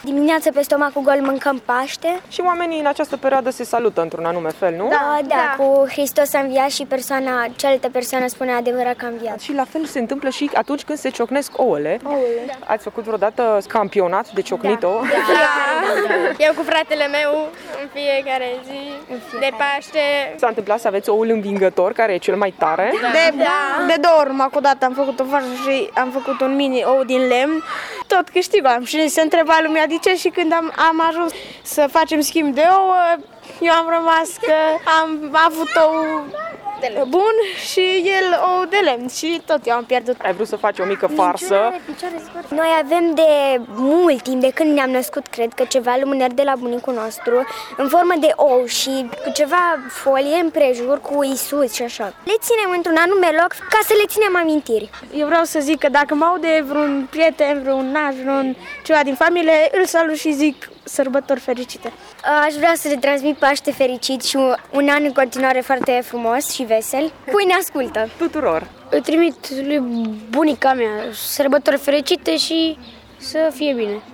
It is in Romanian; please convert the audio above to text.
Dimineața pe stomacul gol mâncăm Paște. Și oamenii în această perioadă se salută într-un anume fel, nu? Da, cu Hristos a înviat și cealaltă persoană spune adevărat că a înviat. Și la fel se întâmplă și atunci când se ciocnesc ouăle. Ați făcut vreodată campionat de ciocnit ouă? Eu cu fratele meu în fiecare zi de Paște. S-a întâmplat să aveți oul învingător, care e cel mai tare? De 2 ori cu dată am făcut o farsă și am făcut un mini ou din lemn. Tot câștigam și se întreba lumea de ce și când am ajuns să facem schimb de ouă, eu am rămas că am avut ou bun și el ou de lemn și tot eu am pierdut. Ai vrut să faci o mică farsă? Noi avem de mult timp, de când ne-am născut, cred că ceva lumânări de la bunicul nostru, în formă de ou și cu ceva folie împrejur cu Isus și așa. Le ținem într-un anume loc ca să le ținem amintiri. Eu vreau să zic că dacă mă aude vreun prieten, vreun naș, ceva din familie, îl salut și zic sărbători fericite. Aș vrea să le transmit Paște fericit și un an în continuare foarte frumos și vesel. Cui ne ascultă? Tuturor! Îi trimit lui bunica mea sărbători fericite și să fie bine.